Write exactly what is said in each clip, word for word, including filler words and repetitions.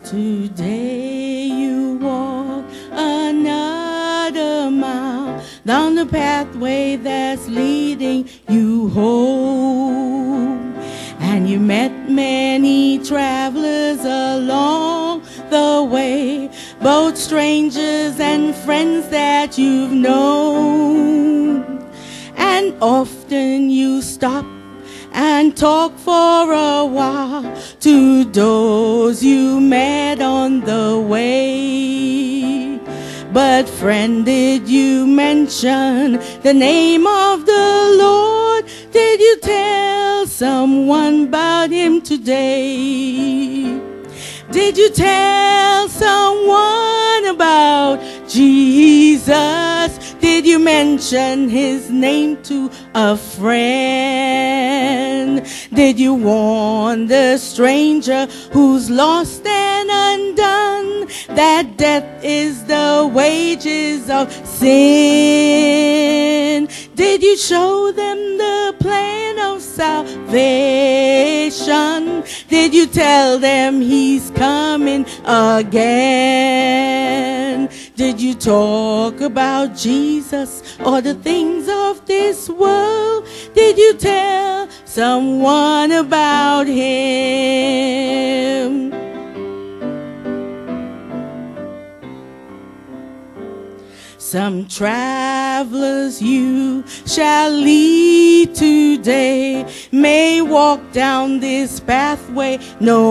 Today you walk another mile down the pathway that's leading you home. And you met many travelers along the way, both strangers and friends that you've known. And often you stop and talk for a while to those you met on the way. But friend, did you mention the name of the Lord? Did you tell someone about Him today? Did you tell someone about Jesus? Did you mention His name to a friend? Did you warn the stranger who's lost and undone that death is the wages of sin? Did you show them the plan of salvation? Did you tell them He's coming again? Did you talk about Jesus or the things of this world? Did you tell someone about Him? Some travelers you shall lead today may walk down this pathway no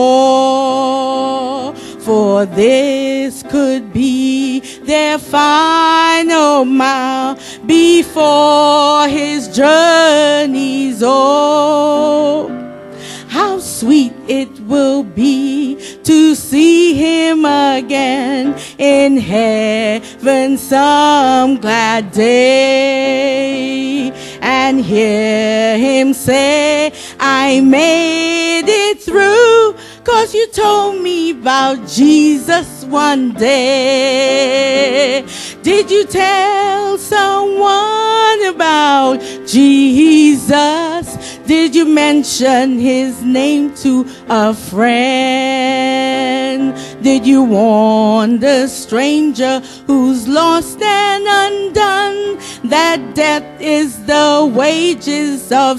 more, for this could be their final mile before His journey's over. How sweet it will be to see Him again in heaven some glad day, and hear Him say, I made it through, 'cause you told me about Jesus one day. Did you tell someone about Jesus? Did you mention His name to a friend? Did you warn the stranger who's lost and undone that death is the wages of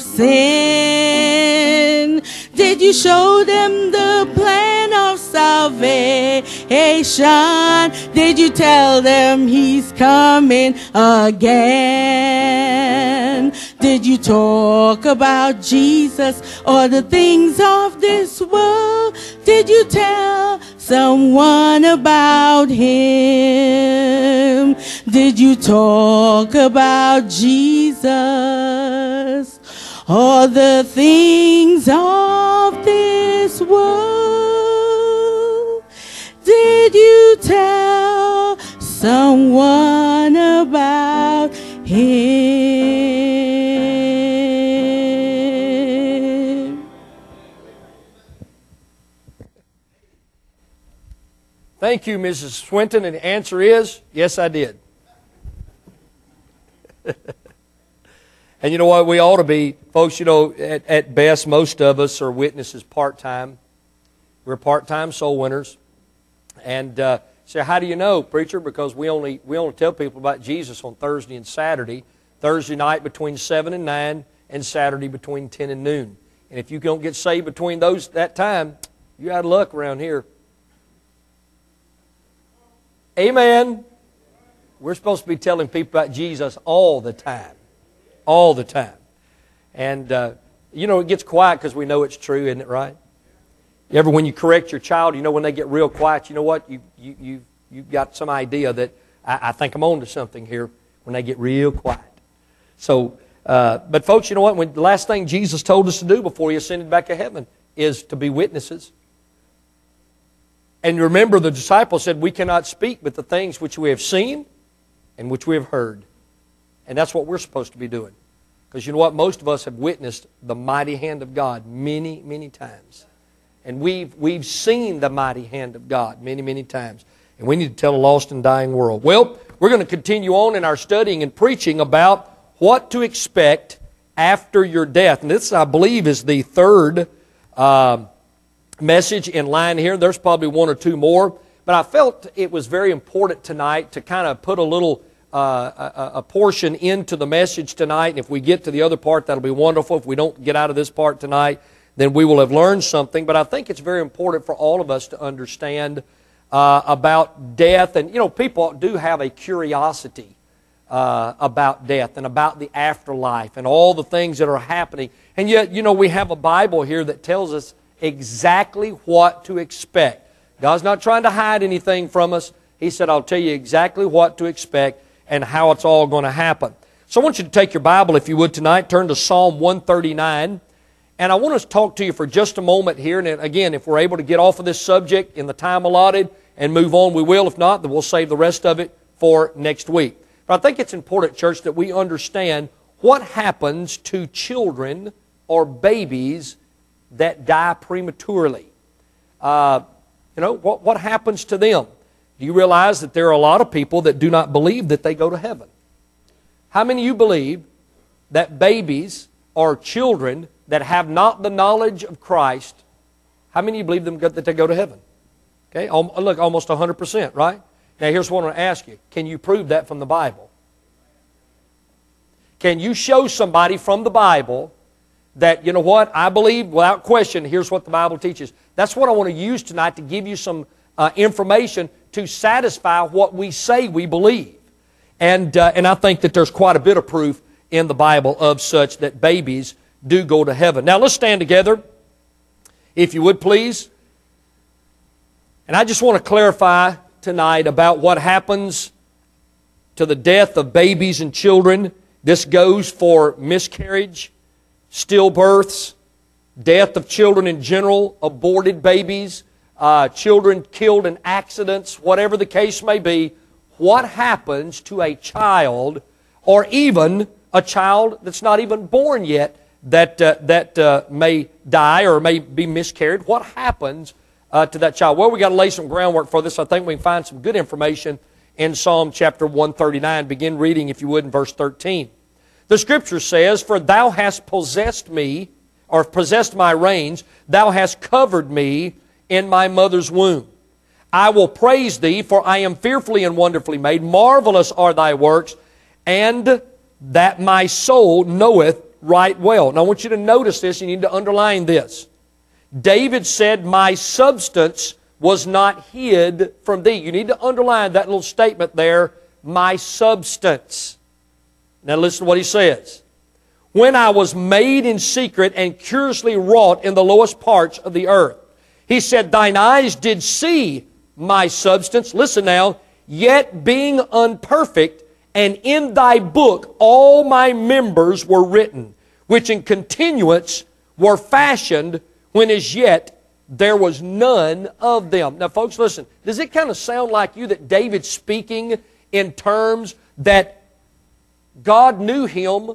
sin? Did you show them the plan of salvation? Did you tell them He's coming again? Did you talk about Jesus or the things of this world? Did you tell someone about Him? Did you talk about Jesus or the things of this world? Did you tell someone about Him? Thank you, Missus Swinton. And the answer is, yes, I did. And you know what? We ought to be, folks, you know, at, at best, most of us are witnesses part-time. We're part-time soul winners. And uh, so how do you know, preacher? Because we only, we only tell people about Jesus on Thursday and Saturday. Thursday night between seven and nine, and Saturday between ten and noon. And if you don't get saved between those that time, you're out of luck around here. Amen. We're supposed to be telling people about Jesus all the time. All the time. And, uh, you know, it gets quiet because we know it's true, isn't it right? You ever, when you correct your child, you know, when they get real quiet, you know what? You, you, you, you've got some idea that I, I think I'm on to something here when they get real quiet. So, uh, but folks, you know what? When, the last thing Jesus told us to do before He ascended back to heaven is to be witnesses. And remember, the disciples said, we cannot speak but the things which we have seen and which we have heard. And that's what we're supposed to be doing. Because you know what? Most of us have witnessed the mighty hand of God many, many times. And we've, we've seen the mighty hand of God many, many times. And we need to tell a lost and dying world. Well, we're going to continue on in our studying and preaching about what to expect after your death. And this, I believe, is the third, uh, message in line here. There's probably one or two more. But I felt it was very important tonight to kind of put a little uh, a, a portion into the message tonight. And if we get to the other part, that'll be wonderful. If we don't get out of this part tonight, then we will have learned something. But I think it's very important for all of us to understand uh, about death. And, you know, people do have a curiosity uh, about death and about the afterlife and all the things that are happening. And yet, you know, we have a Bible here that tells us exactly what to expect. God's not trying to hide anything from us. He said, I'll tell you exactly what to expect and how it's all going to happen. So I want you to take your Bible, if you would, tonight. Turn to Psalm one thirty-nine. And I want to talk to you for just a moment here. And again, if we're able to get off of this subject in the time allotted and move on, we will. If not, then we'll save the rest of it for next week. But I think it's important, church, that we understand what happens to children or babies that die prematurely. Uh, you know, what, what happens to them? Do you realize that there are a lot of people that do not believe that they go to heaven? How many of you believe that babies or children that have not the knowledge of Christ, how many of you believe them that they go to heaven? Okay, look, almost one hundred percent, right? Now here's what I want to ask you. Can you prove that from the Bible? Can you show somebody from the Bible that, you know what, I believe without question, here's what the Bible teaches. That's what I want to use tonight to give you some uh, information to satisfy what we say we believe. And, uh, and I think that there's quite a bit of proof in the Bible of such that babies do go to heaven. Now let's stand together, if you would please. And I just want to clarify tonight about what happens to the death of babies and children. This goes for miscarriage, stillbirths, death of children in general, aborted babies, uh, children killed in accidents, whatever the case may be. What happens to a child, or even a child that's not even born yet, that uh, that uh, may die or may be miscarried? What happens uh, to that child? Well, we've got to lay some groundwork for this. I think we can find some good information in Psalm chapter one thirty-nine. Begin reading, if you would, in verse thirteen. The Scripture says, "For thou hast possessed me, or possessed my reins, thou hast covered me in my mother's womb. I will praise thee, for I am fearfully and wonderfully made. Marvelous are thy works, and that my soul knoweth right well." Now I want you to notice this. You need to underline this. David said, "My substance was not hid from thee." You need to underline that little statement there, my substance. Now listen to what he says. "When I was made in secret and curiously wrought in the lowest parts of the earth." He said, "Thine eyes did see my substance." Listen now. "Yet being unperfect, and in thy book all my members were written, which in continuance were fashioned, when as yet there was none of them." Now folks, listen. Does it kind of sound like you that David's speaking in terms that God knew him,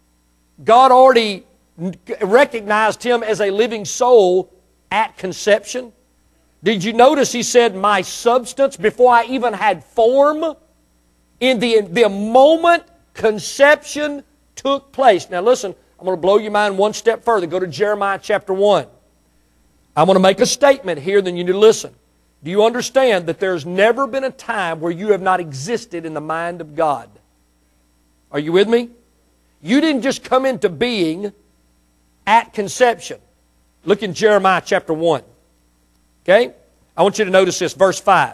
God already recognized him as a living soul at conception? Did you notice he said, "my substance," before I even had form? In the, the moment conception took place. Now listen, I'm going to blow your mind one step further. Go to Jeremiah chapter one. I'm going to make a statement here, then you need to listen. Do you understand that there's never been a time where you have not existed in the mind of God? Are you with me? You didn't just come into being at conception. Look in Jeremiah chapter one. Okay? I want you to notice this, verse five.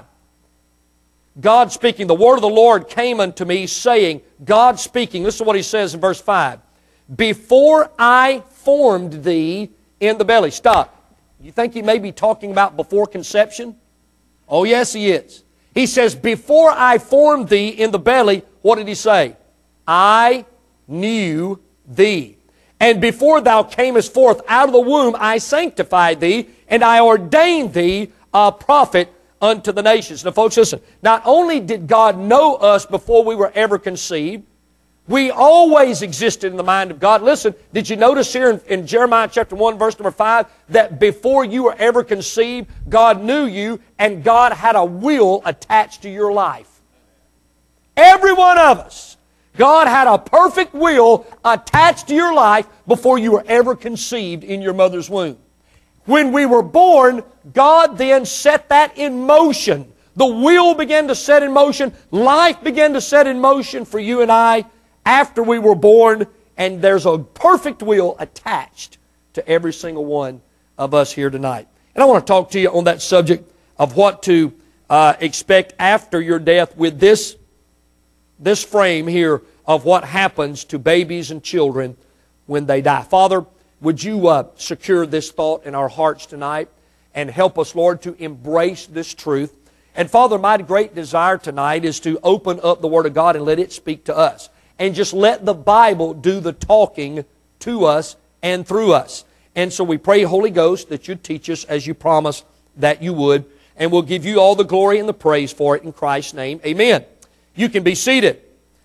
God speaking, "The word of the Lord came unto me, saying," God speaking, listen to what he says in verse five. "Before I formed thee in the belly." Stop. You think he may be talking about before conception? Oh yes, he is. He says, "Before I formed thee in the belly," what did he say? "I knew thee. And before thou camest forth out of the womb, I sanctified thee, and I ordained thee a prophet unto the nations." Now folks, listen. Not only did God know us before we were ever conceived, we always existed in the mind of God. Listen, did you notice here in, in Jeremiah chapter one, verse number five, that before you were ever conceived, God knew you, and God had a will attached to your life? Every one of us. God had a perfect will attached to your life before you were ever conceived in your mother's womb. When we were born, God then set that in motion. The wheel began to set in motion. Life began to set in motion for you and I after we were born. And there's a perfect wheel attached to every single one of us here tonight. And I want to talk to you on that subject of what to uh, expect after your death with this, this frame here of what happens to babies and children when they die. Father, would you uh, secure this thought in our hearts tonight and help us, Lord, to embrace this truth. And Father, my great desire tonight is to open up the Word of God and let it speak to us. And just let the Bible do the talking to us and through us. And so we pray, Holy Ghost, that you'd teach us as you promised that you would. And we'll give you all the glory and the praise for it in Christ's name. Amen. You can be seated.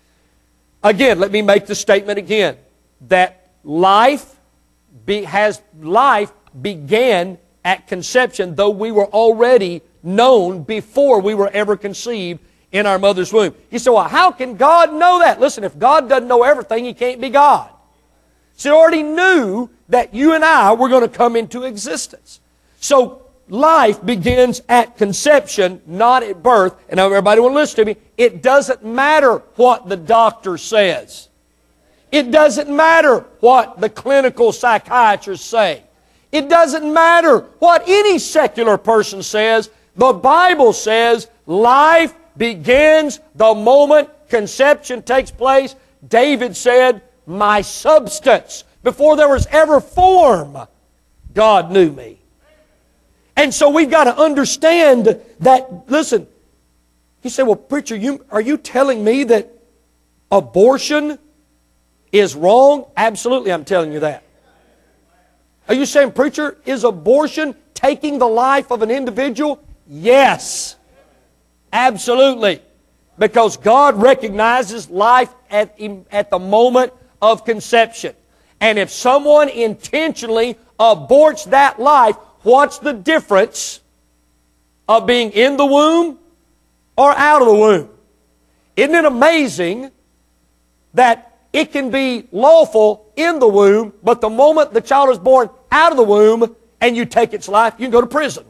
Again, let me make the statement again. That life be, has life began at conception, though we were already known before we were ever conceived in our mother's womb. You say, well, how can God know that? Listen, if God doesn't know everything, He can't be God. So He already knew that you and I were going to come into existence. So life begins at conception, not at birth. And now everybody will listen to me. It doesn't matter what the doctor says. It doesn't matter what the clinical psychiatrists say. It doesn't matter what any secular person says. The Bible says life begins the moment conception takes place. David said, my substance, before there was ever form, God knew me. And so we've got to understand that, listen, you say, well, preacher, you, are you telling me that abortion is wrong? Absolutely, I'm telling you that. Are you saying, preacher, is abortion taking the life of an individual? Yes. Absolutely. Because God recognizes life at, at the moment of conception. And if someone intentionally aborts that life, what's the difference of being in the womb or out of the womb? Isn't it amazing that it can be lawful in the womb, but the moment the child is born out of the womb and you take its life, you can go to prison.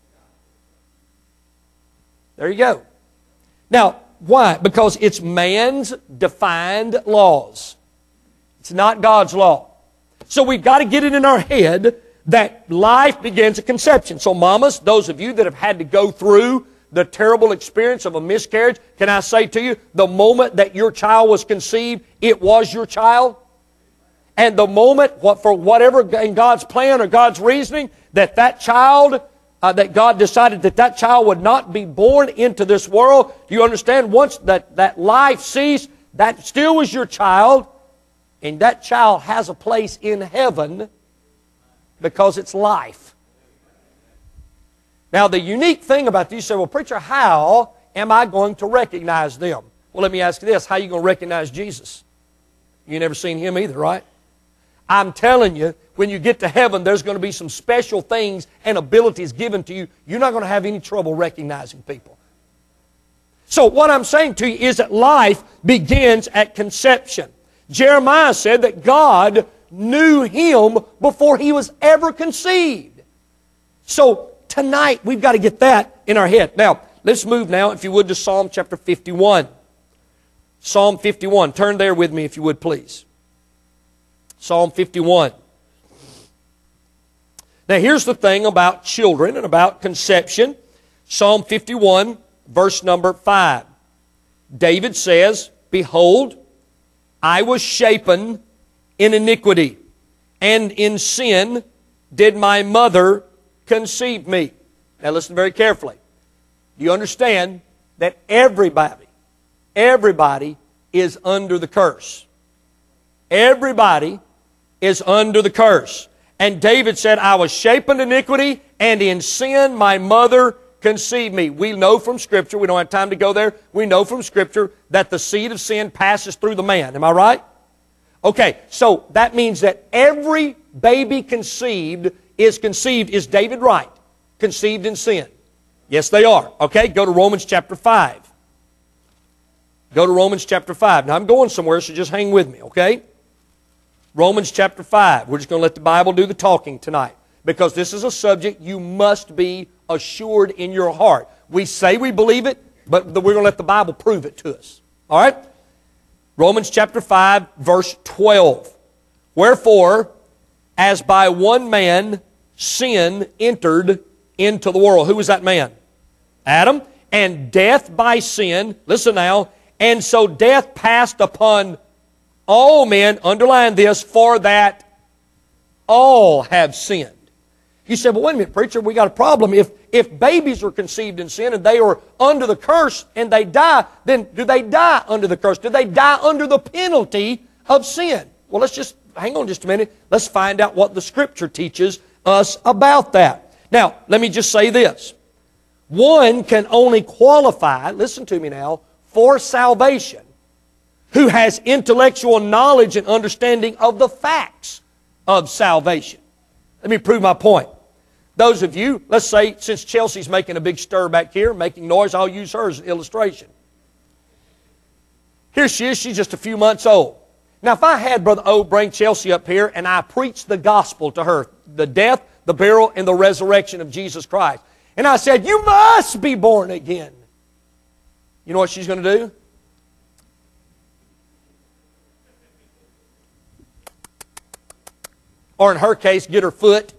There you go. Now, why? Because it's man's defined laws. It's not God's law. So we've got to get it in our head that life begins at conception. So mamas, those of you that have had to go through the terrible experience of a miscarriage, can I say to you, the moment that your child was conceived, it was your child. And the moment, what for whatever in God's plan or God's reasoning, that that child, uh, that God decided that that child would not be born into this world, do you understand? Once that, that life ceased, that still was your child, and that child has a place in heaven because it's life. Now, the unique thing about these, you say, well, preacher, how am I going to recognize them? Well, let me ask you this. How are you going to recognize Jesus? You never seen Him either, right? I'm telling you, when you get to heaven, there's going to be some special things and abilities given to you. You're not going to have any trouble recognizing people. So what I'm saying to you is that life begins at conception. Jeremiah said that God knew him before he was ever conceived. So tonight, we've got to get that in our head. Now, let's move now, if you would, to Psalm chapter fifty-one. Psalm fifty-one. Turn there with me, if you would, please. Psalm fifty-one. Now, here's the thing about children and about conception. Psalm fifty-one, verse number five. David says, behold, I was shapen in iniquity, and in sin did my mother conceive me. Now listen very carefully. Do you understand that everybody, everybody is under the curse? Everybody is under the curse. And David said, I was shapen in iniquity, and in sin my mother conceived me. We know from Scripture, we don't have time to go there, we know from Scripture that the seed of sin passes through the man. Am I right? Okay, so that means that every baby conceived is conceived, is David right? Conceived in sin. Yes, they are. Okay, go to Romans chapter five. Go to Romans chapter five. Now, I'm going somewhere, so just hang with me, okay? Romans chapter five. We're just going to let the Bible do the talking tonight. because this is a subject you must be assured in your heart. We say we believe it, but we're going to let the Bible prove it to us. All right? Romans chapter five, verse twelve. Wherefore, as by one man sin entered into the world. Who was that man? Adam. And death by sin, listen now, and so death passed upon all men, underline this, for that all have sinned. You say, well, wait a minute, preacher, we got a problem. If, if babies are conceived in sin and they are under the curse and they die, then do they die under the curse? Do they die under the penalty of sin? Well, let's just, hang on just a minute. Let's find out what the Scripture teaches us about that. Now, let me just say this. One can only qualify, listen to me now, for salvation who has intellectual knowledge and understanding of the facts of salvation. Let me prove my point. Those of you, let's say, since Chelsea's making a big stir back here, making noise, I'll use her as an illustration. Here she is, she's just a few months old. Now, if I had Brother O bring Chelsea up here and I preached the gospel to her, the death, the burial, and the resurrection of Jesus Christ, and I said, you must be born again. You know what she's going to do? Or in her case, get her foot.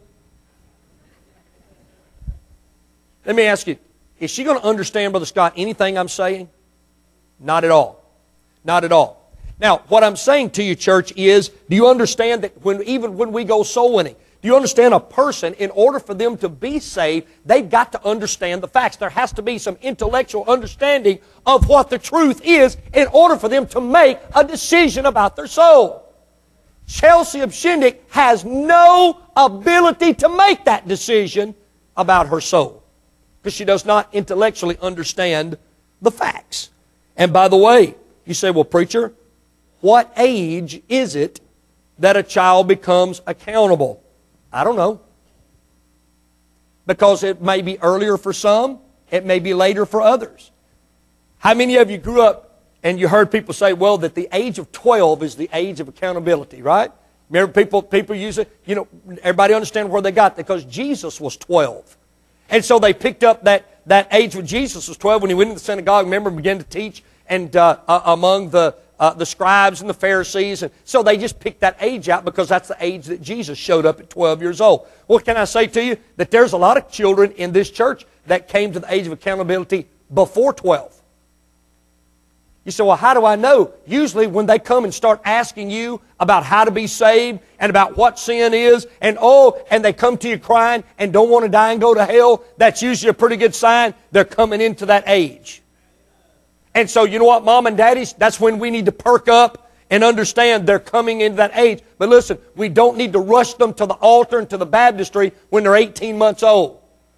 Let me ask you, is she going to understand, Brother Scott, anything I'm saying? Not at all. Not at all. Now, what I'm saying to you, church, is, do you understand that when even when we go soul winning, do you understand a person, in order for them to be saved, they've got to understand the facts. There has to be some intellectual understanding of what the truth is in order for them to make a decision about their soul. Chelsea of Shindig has no ability to make that decision about her soul because she does not intellectually understand the facts. And by the way, you say, well, preacher, what age is it that a child becomes accountable? I don't know. Because it may be earlier for some, it may be later for others. How many of you grew up and you heard people say, well, that the age of twelve is the age of accountability, right? Remember people, people use it, you know, everybody understand where they got it, because Jesus was twelve. And so they picked up that, that age when Jesus was twelve, when he went into the synagogue, remember, and began to teach and uh, uh, among the Uh, the scribes and the Pharisees. And so they just picked that age out because that's the age that Jesus showed up at twelve years old. Well, can I say to you that there's a lot of children in this church that came to the age of accountability before twelve. You say, well, how do I know? Usually when they come and start asking you about how to be saved and about what sin is, and oh, and they come to you crying and don't want to die and go to hell, that's usually a pretty good sign they're coming into that age. And so, you know what, Mom and Daddies? That's when we need to perk up and understand they're coming into that age. But listen, we don't need to rush them to the altar and to the baptistry when they're eighteen months old.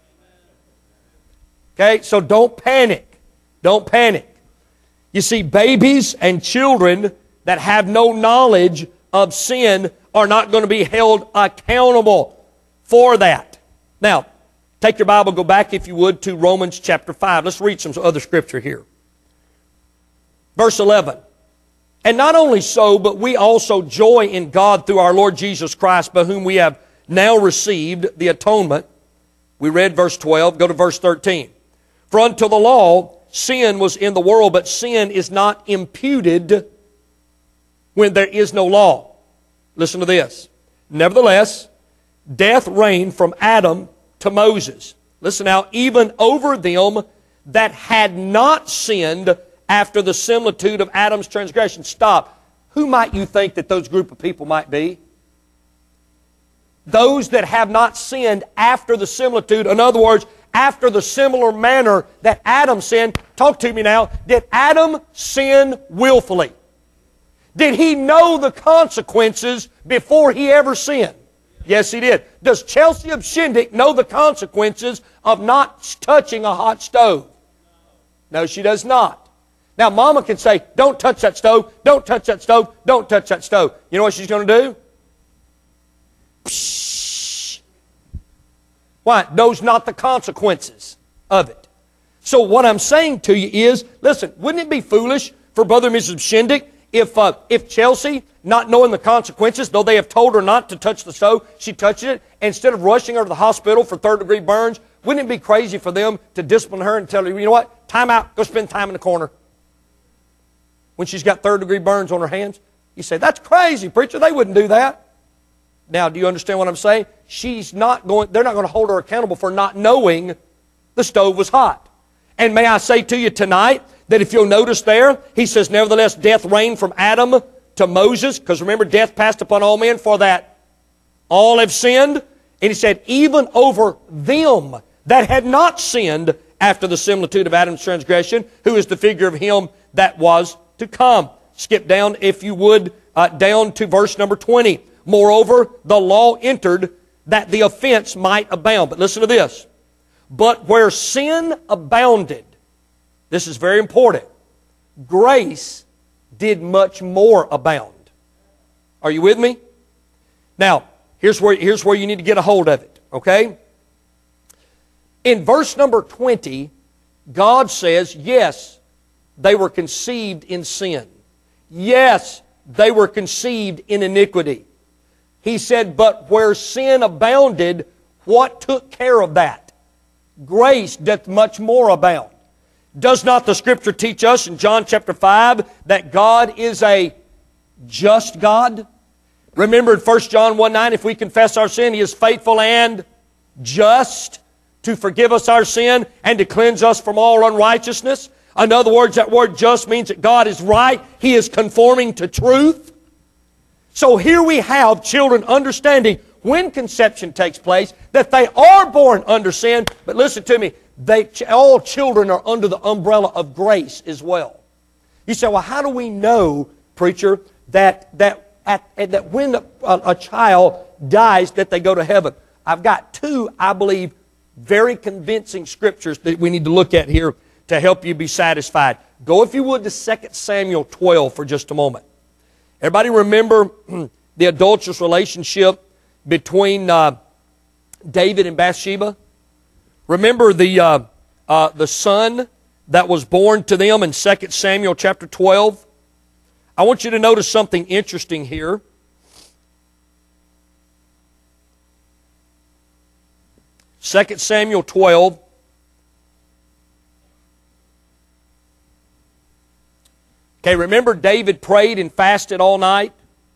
Okay? So don't panic. Don't panic. You see, babies and children that have no knowledge of sin are not going to be held accountable for that. Now, take your Bible, go back, if you would, to Romans chapter five. Let's read some other scripture here. Verse eleven, and not only so, but we also joy in God through our Lord Jesus Christ, by whom we have now received the atonement. We read verse twelve, go to verse thirteen. For unto the law, sin was in the world, but sin is not imputed when there is no law. Listen to this. Nevertheless, death reigned from Adam to Moses. Listen now, even over them that had not sinned after the similitude of Adam's transgression. Stop. Who might you think that those group of people might be? Those that have not sinned after the similitude. In other words, after the similar manner that Adam sinned. Talk to me now. Did Adam sin willfully? Did he know the consequences before he ever sinned? Yes, he did. Does Chelsea of Shindig know the consequences of not touching a hot stove? No, she does not. Now, Mama can say, don't touch that stove, don't touch that stove, don't touch that stove. You know what she's going to do? Psh. Why? Knows not the consequences of it. So what I'm saying to you is, listen, wouldn't it be foolish for Brother and Missus Shindig If, uh, if Chelsea, not knowing the consequences, though they have told her not to touch the stove, she touched it, instead of rushing her to the hospital for third-degree burns, wouldn't it be crazy for them to discipline her and tell her, you know what, time out, go spend time in the corner when she's got third-degree burns on her hands? You say, that's crazy, preacher, they wouldn't do that. Now, do you understand what I'm saying? She's not going, they're not going to hold her accountable for not knowing the stove was hot. And may I say to you tonight, that if you'll notice there, he says, nevertheless, death reigned from Adam to Moses, because remember, death passed upon all men, for that all have sinned. And he said, even over them that had not sinned after the similitude of Adam's transgression, who is the figure of him that was to come. Skip down, if you would, uh, down to verse number twenty. Moreover, the law entered that the offense might abound. But listen to this. But where sin abounded, this is very important, grace did much more abound. Are you with me? Now, here's where, here's where you need to get a hold of it, okay? In verse number twenty, God says, yes, they were conceived in sin. Yes, they were conceived in iniquity. He said, but where sin abounded, what took care of that? Grace doth much more abound. Does not the Scripture teach us in John chapter five that God is a just God? Remember in First John one nine, if we confess our sin, He is faithful and just to forgive us our sin and to cleanse us from all unrighteousness. In other words, that word just means that God is right. He is conforming to truth. So here we have children understanding when conception takes place that they are born under sin. But listen to me, they, all children are under the umbrella of grace as well. You say, well, how do we know, preacher, that, that, at, that when a, a child dies that they go to heaven? I've got two, I believe, very convincing scriptures that we need to look at here to help you be satisfied. Go, if you would, to Second Samuel twelve for just a moment. Everybody remember the adulterous relationship between uh, David and Bathsheba? Remember the, uh, uh, the son that was born to them in Second Samuel chapter twelve? I want you to notice something interesting here. Second Samuel twelve. Okay, remember David prayed and fasted all night?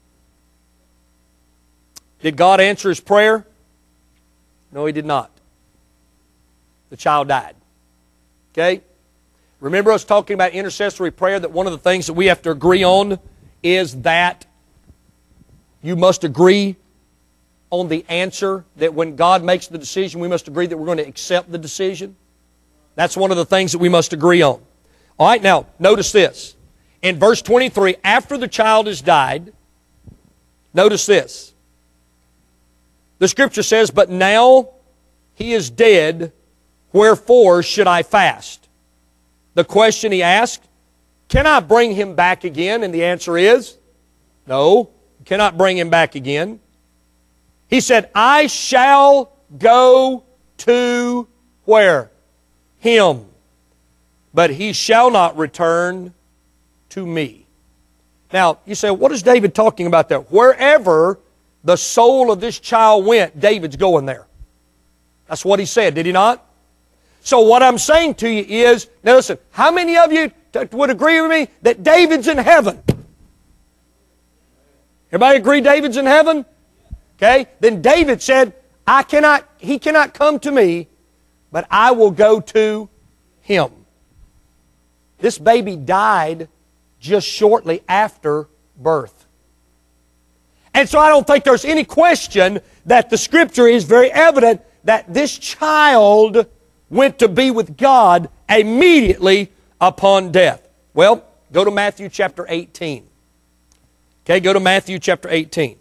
Did God answer his prayer? No, He did not. The child died. Okay? Remember us talking about intercessory prayer, that one of the things that we have to agree on is that you must agree on the answer, that when God makes the decision, we must agree that we're going to accept the decision. That's one of the things that we must agree on. All right, now, notice this. In verse twenty-three, after the child has died, notice this. The Scripture says, but now he is dead, wherefore should I fast? The question he asked, can I bring him back again? And the answer is, no, you cannot bring him back again. He said, I shall go to where? Him. But he shall not return to me. Now, you say, what is David talking about there? Wherever the soul of this child went, David's going there. That's what he said, did he not? So what I'm saying to you is, now listen, how many of you would agree with me that David's in heaven? Everybody agree David's in heaven? Okay? Then David said, I cannot, he cannot come to me, but I will go to him. This baby died just shortly after birth. And so I don't think there's any question that the Scripture is very evident that this child went to be with God immediately upon death. Well, go to Matthew chapter eighteen. Okay, go to Matthew chapter eighteen.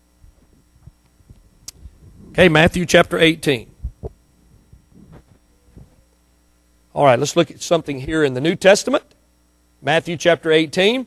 Okay, Matthew chapter eighteen. All right, let's look at something here in the New Testament. Matthew chapter eighteen.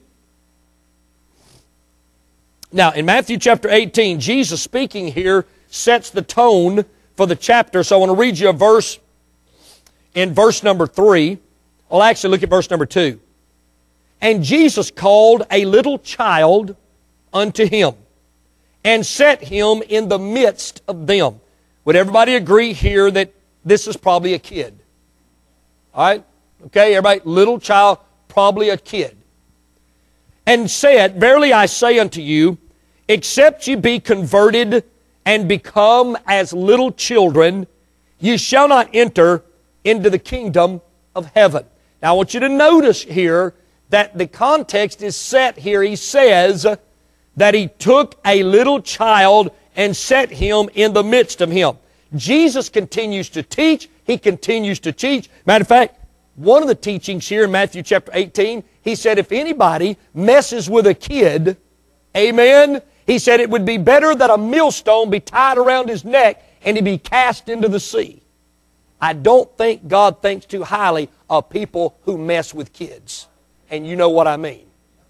Now, in Matthew chapter eighteen, Jesus speaking here sets the tone for the chapter. So I want to read you a verse in verse number three. Well, actually, look at verse number two. And Jesus called a little child unto him, and set him in the midst of them. Would everybody agree here that this is probably a kid? All right? Okay, everybody, little child, probably a kid. And said, Verily I say unto you, except ye be converted and become as little children, ye shall not enter into the kingdom of heaven. Now I want you to notice here that the context is set here. He says that he took a little child and set him in the midst of him. Jesus continues to teach. He continues to teach. Matter of fact, one of the teachings here in Matthew chapter eighteen, he said if anybody messes with a kid, amen, he said it would be better that a millstone be tied around his neck and he be cast into the sea. I don't think God thinks too highly of people who mess with kids. And you know what I mean.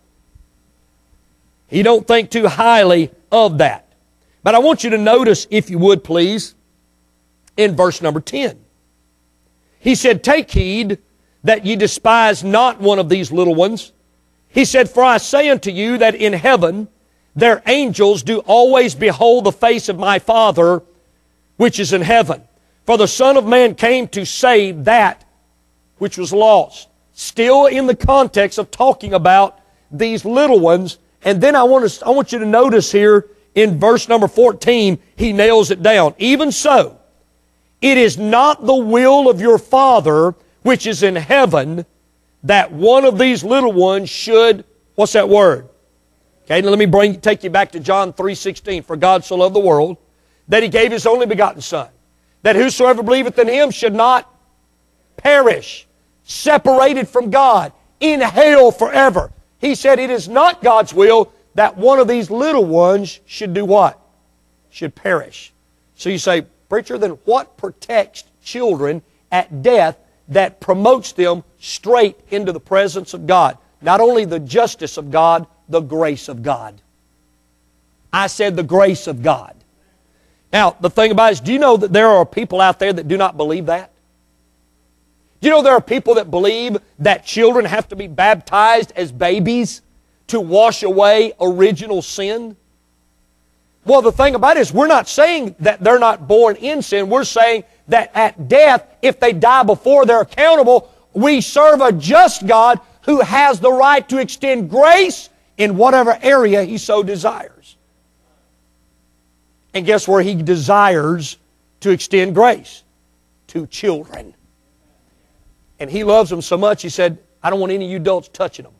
He don't think too highly of that. But I want you to notice, if you would please, in verse number ten. He said, Take heed that ye despise not one of these little ones. He said, For I say unto you that in heaven their angels do always behold the face of my Father which is in heaven. For the Son of Man came to save that which was lost. Still in the context of talking about these little ones. And then I want to, I want you to notice here in verse number fourteen, he nails it down. Even so, it is not the will of your Father which is in heaven that one of these little ones should, what's that word? Okay, now let me bring, take you back to John three sixteen. For God so loved the world that He gave His only begotten Son, that whosoever believeth in Him should not perish, separated from God, in hell forever. He said it is not God's will that one of these little ones should do what? Should perish. So you say, Preacher, then what protects children at death that promotes them straight into the presence of God? Not only the justice of God, the grace of God. I said the grace of God. Now, the thing about it is, do you know that there are people out there that do not believe that? Do you know there are people that believe that children have to be baptized as babies to wash away original sin? Well, the thing about it is, we're not saying that they're not born in sin. We're saying that at death, if they die before they're accountable, we serve a just God who has the right to extend grace in whatever area He so desires. And guess where He desires to extend grace? To children. And He loves them so much, He said, I don't want any of you adults touching them.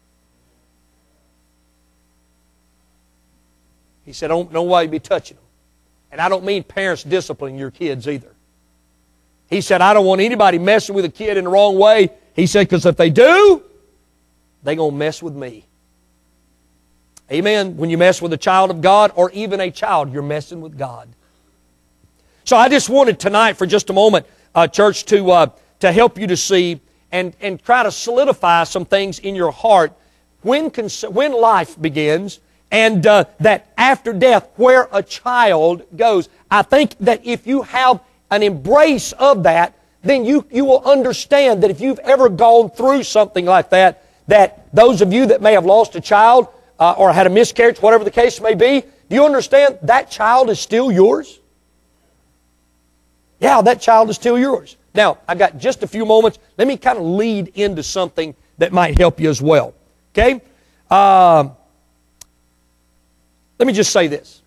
He said, I don't know why you'd be touching them. And I don't mean parents disciplining your kids either. He said, I don't want anybody messing with a kid in the wrong way. He said, because if they do, they're going to mess with me. Amen. When you mess with a child of God, or even a child, you're messing with God. So I just wanted tonight, for just a moment, uh, church, to uh, to help you to see and, and try to solidify some things in your heart when, when life begins, and uh, that after death, where a child goes. I think that if you have an embrace of that, then you, you will understand that if you've ever gone through something like that, that those of you that may have lost a child uh, or had a miscarriage, whatever the case may be, do you understand that child is still yours? Yeah, that child is still yours. Now, I've got just a few moments. Let me kind of lead into something that might help you as well. Okay? Um, let me just say this.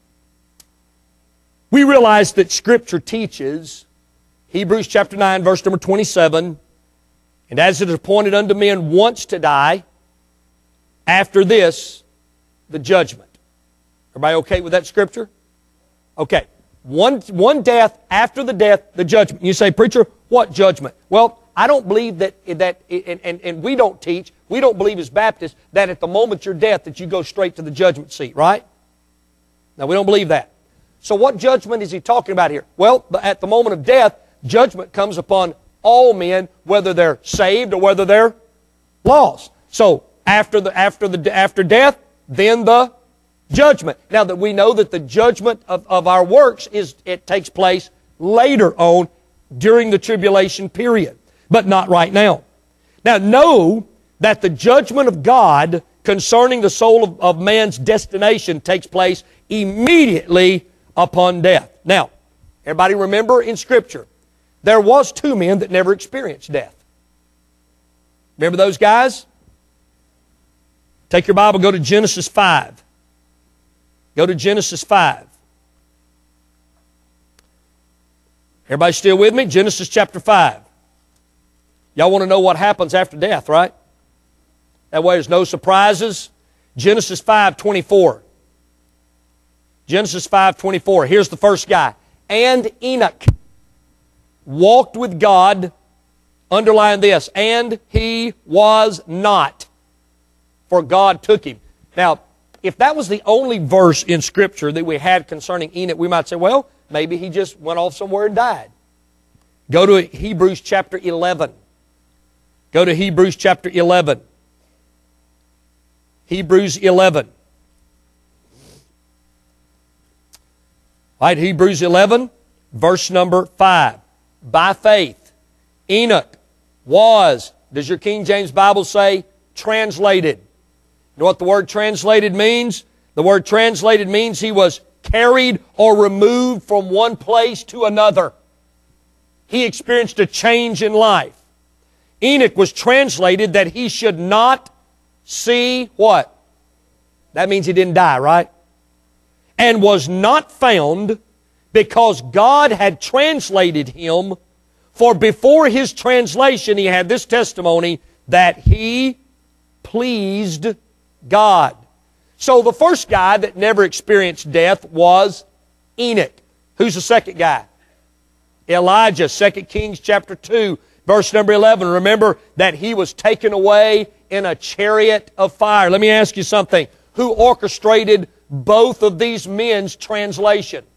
We realize that Scripture teaches, Hebrews chapter nine, verse number twenty-seven, and as it is appointed unto men once to die, after this, the judgment. Everybody okay with that Scripture? Okay. One, one death, after the death, the judgment. You say, Preacher, what judgment? Well, I don't believe that, that and, and, and we don't teach, we don't believe as Baptists, that at the moment of your death that you go straight to the judgment seat, right? Now, we don't believe that. So what judgment is he talking about here? Well, at the moment of death, judgment comes upon all men, whether they're saved or whether they're lost. So, after the after the after death, then the judgment. Now that we know that the judgment of, of our works is it takes place later on during the tribulation period, but not right now. Now know that the judgment of God concerning the soul of, of man's destination takes place immediately upon death. Now, everybody remember in Scripture, there was two men that never experienced death. Remember those guys? Take your Bible, go to Genesis five. Go to Genesis five. Everybody still with me? Genesis chapter five. Y'all want to know what happens after death, right? That way there's no surprises. Genesis five twenty-four. Genesis five twenty-four. Here's the first guy. And Enoch walked with God, underline this, and he was not, for God took him. Now, if that was the only verse in Scripture that we had concerning Enoch, we might say, well, maybe he just went off somewhere and died. Go to Hebrews chapter eleven. Go to Hebrews chapter eleven. Hebrews eleven. All right, Hebrews eleven, verse number five. By faith, Enoch was, does your King James Bible say, translated? You know what the word translated means? The word translated means he was carried or removed from one place to another. He experienced a change in life. Enoch was translated that he should not see what? That means he didn't die, right? And was not found because God had translated him, for before his translation he had this testimony that he pleased God. So the first guy that never experienced death was Enoch. Who's the second guy? Elijah, Second Kings chapter two, verse number eleven. Remember that he was taken away in a chariot of fire. Let me ask you something. Who orchestrated both of these men's translation?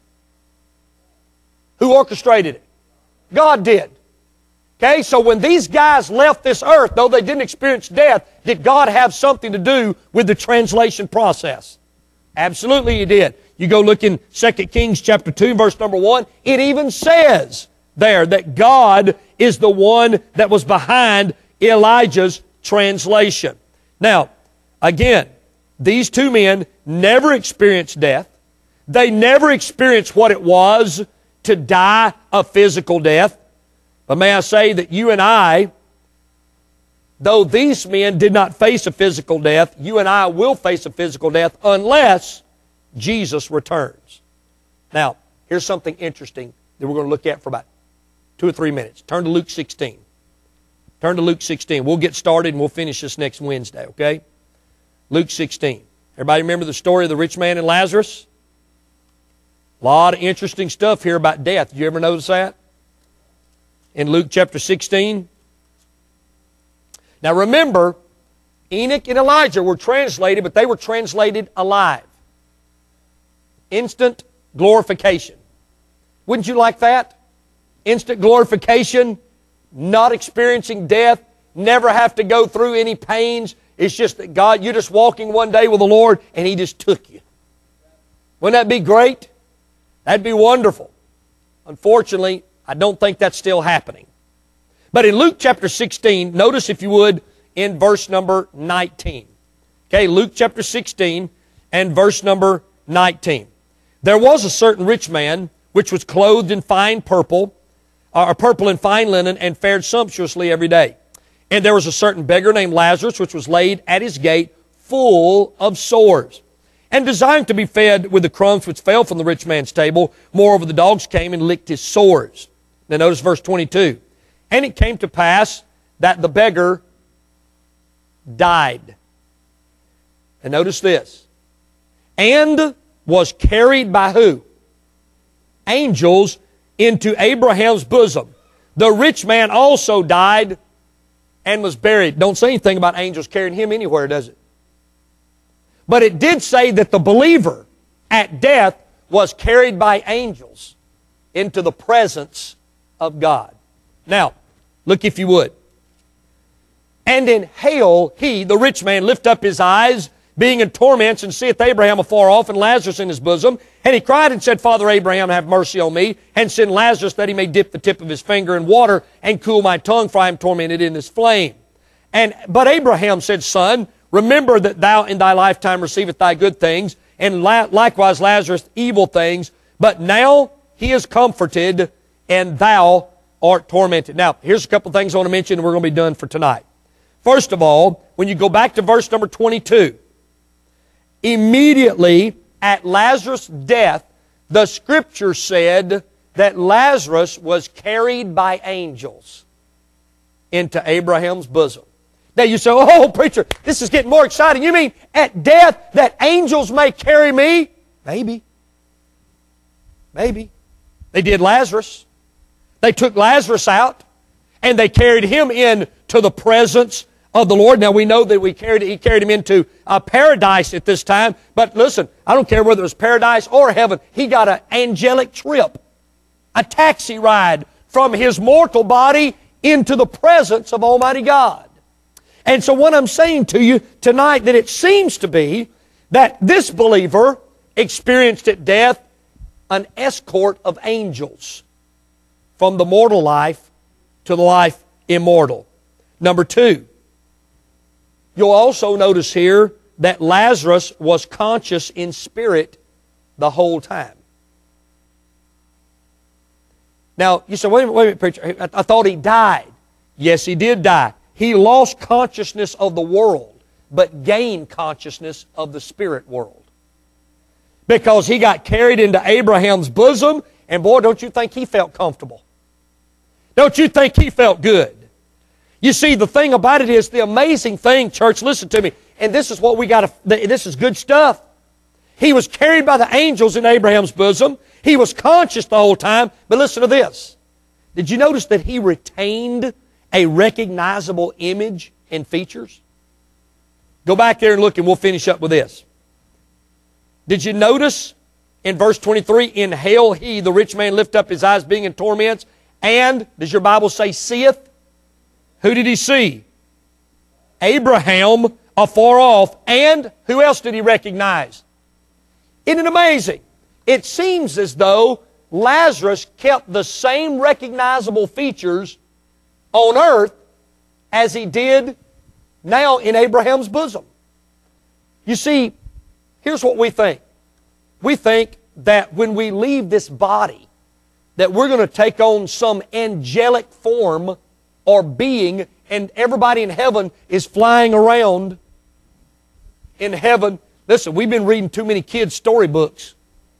Who orchestrated it? God did. Okay, so when these guys left this earth, though they didn't experience death, did God have something to do with the translation process? Absolutely He did. You go look in Second Kings chapter two, verse number one. It even says there that God is the one that was behind Elijah's translation. Now, again, these two men never experienced death. They never experienced what it was to die a physical death. But may I say that you and I, though these men did not face a physical death, you and I will face a physical death unless Jesus returns. Now, here's something interesting that we're going to look at for about two or three minutes. Turn to Luke sixteen. Turn to Luke sixteen. We'll get started and we'll finish this next Wednesday, okay? Luke sixteen. Everybody remember the story of the rich man and Lazarus? A lot of interesting stuff here about death. Did you ever notice that? In Luke chapter sixteen. Now remember, Enoch and Elijah were translated, but they were translated alive. Instant glorification. Wouldn't you like that? Instant glorification, not experiencing death, never have to go through any pains. It's just that God, you're just walking one day with the Lord and He just took you. Wouldn't that be great? That'd be wonderful. Unfortunately, I don't think that's still happening. But in Luke chapter sixteen, notice if you would in verse number nineteen. Okay, Luke chapter sixteen and verse number nineteen. There was a certain rich man which was clothed in fine purple, or purple and fine linen, and fared sumptuously every day. And there was a certain beggar named Lazarus which was laid at his gate full of sores, and desiring to be fed with the crumbs which fell from the rich man's table. Moreover, the dogs came and licked his sores. Now notice verse twenty-two. And it came to pass that the beggar died. And notice this. And was carried by who? Angels into Abraham's bosom. The rich man also died and was buried. Don't say anything about angels carrying him anywhere, does it? But it did say that the believer at death was carried by angels into the presence of God. Now, look if you would. And in hail he, the rich man, lift up his eyes, being in torments, and seeth Abraham afar off, and Lazarus in his bosom. And he cried and said, Father Abraham, have mercy on me, and send Lazarus that he may dip the tip of his finger in water, and cool my tongue, for I am tormented in this flame. And, but Abraham said, Son, remember that thou in thy lifetime receivest thy good things, and la- likewise Lazarus evil things. But now he is comforted, and thou art tormented. Now, here's a couple things I want to mention, and we're going to be done for tonight. First of all, when you go back to verse number twenty-two, immediately at Lazarus' death, the Scripture said that Lazarus was carried by angels into Abraham's bosom. Now you say, oh, preacher, this is getting more exciting. You mean at death that angels may carry me? Maybe. Maybe. They did Lazarus. They took Lazarus out, and they carried him into the presence of the Lord. Now we know that we carried, he carried him into uh, paradise at this time. But listen, I don't care whether it was paradise or heaven. He got an angelic trip, a taxi ride from his mortal body into the presence of Almighty God. And so what I'm saying to you tonight, that it seems to be that this believer experienced at death an escort of angels from the mortal life to the life immortal. Number two, you'll also notice here that Lazarus was conscious in spirit the whole time. Now, you say, wait a minute, wait a minute, preacher, I, I thought he died. Yes, he did die. He lost consciousness of the world, but gained consciousness of the spirit world. Because he got carried into Abraham's bosom, and boy, don't you think he felt comfortable. Don't you think he felt good? You see, the thing about it is, the amazing thing, church, listen to me, and this is what we got to, this is good stuff. He was carried by the angels in Abraham's bosom. He was conscious the whole time, but listen to this. Did you notice that he retained a recognizable image and features? Go back there and look, and we'll finish up with this. Did you notice in verse twenty-three, in hell he, the rich man, lift up his eyes being in torments, and, does your Bible say, seeth? Who did he see? Abraham afar off, and who else did he recognize? Isn't it amazing? It seems as though Lazarus kept the same recognizable features on earth as he did now in Abraham's bosom. You see, here's what we think. We think that when we leave this body, that we're going to take on some angelic form or being, and everybody in heaven is flying around in heaven. Listen, we've been reading too many kids' storybooks.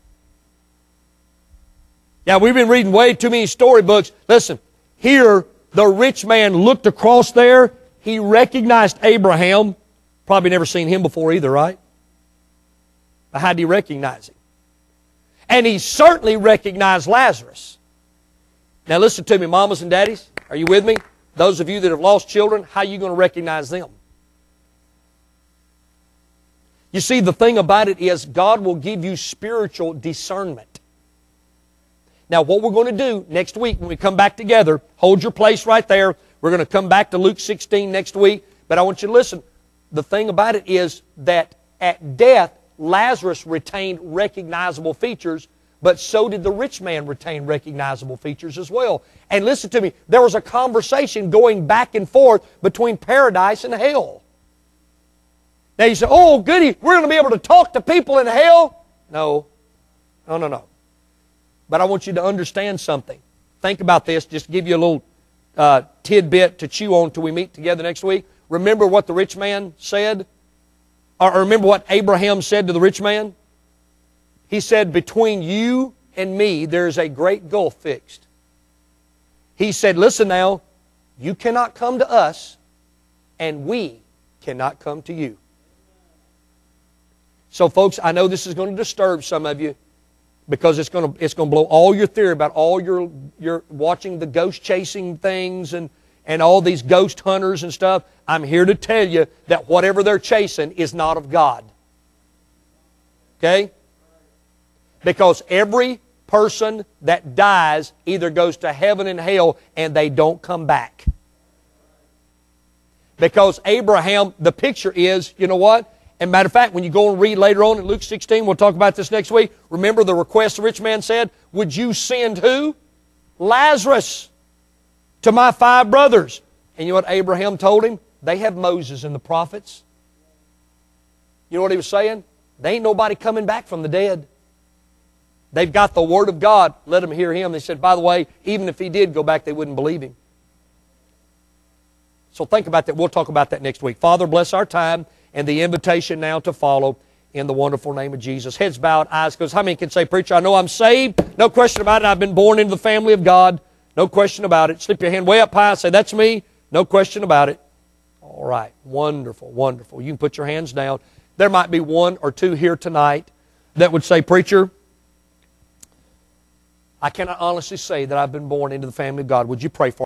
Yeah, we've been reading way too many storybooks. Listen, here the rich man looked across there. He recognized Abraham. Probably never seen him before either, right? But how did he recognize him? And he certainly recognized Lazarus. Now listen to me, mamas and daddies. Are you with me? Those of you that have lost children, how are you going to recognize them? You see, the thing about it is God will give you spiritual discernment. Now, what we're going to do next week when we come back together, hold your place right there. We're going to come back to Luke sixteen next week. But I want you to listen. The thing about it is that at death, Lazarus retained recognizable features, but so did the rich man retain recognizable features as well. And listen to me, there was a conversation going back and forth between paradise and hell. Now you say, oh, goody, we're going to be able to talk to people in hell? No. No, no, no. But I want you to understand something. Think about this, just to give you a little uh, tidbit to chew on until we meet together next week. Remember what the rich man said? Or remember what Abraham said to the rich man? He said, between you and me, there is a great gulf fixed. He said, listen now, you cannot come to us, and we cannot come to you. So folks, I know this is going to disturb some of you, because it's going to, it's going to blow all your theory about all your, your watching the ghost chasing things and, and all these ghost hunters and stuff. I'm here to tell you that whatever they're chasing is not of God. Okay? Because every person that dies either goes to heaven and hell, and they don't come back. Because Abraham, the picture is, you know what? And matter of fact, when you go and read later on in Luke sixteen, we'll talk about this next week. Remember the request the rich man said? Would you send who? Lazarus to my five brothers. And you know what Abraham told him? They have Moses and the prophets. You know what he was saying? There ain't nobody coming back from the dead. They've got the Word of God. Let them hear Him. They said, by the way, even if He did go back, they wouldn't believe Him. So think about that. We'll talk about that next week. Father, bless our time and the invitation now to follow in the wonderful name of Jesus. Heads bowed, eyes closed. How many can say, preacher, I know I'm saved. No question about it. I've been born into the family of God. No question about it. Slip your hand way up high. Say, that's me. No question about it. All right. Wonderful, wonderful. You can put your hands down. There might be one or two here tonight that would say, preacher, I cannot honestly say that I've been born into the family of God. Would you pray for me?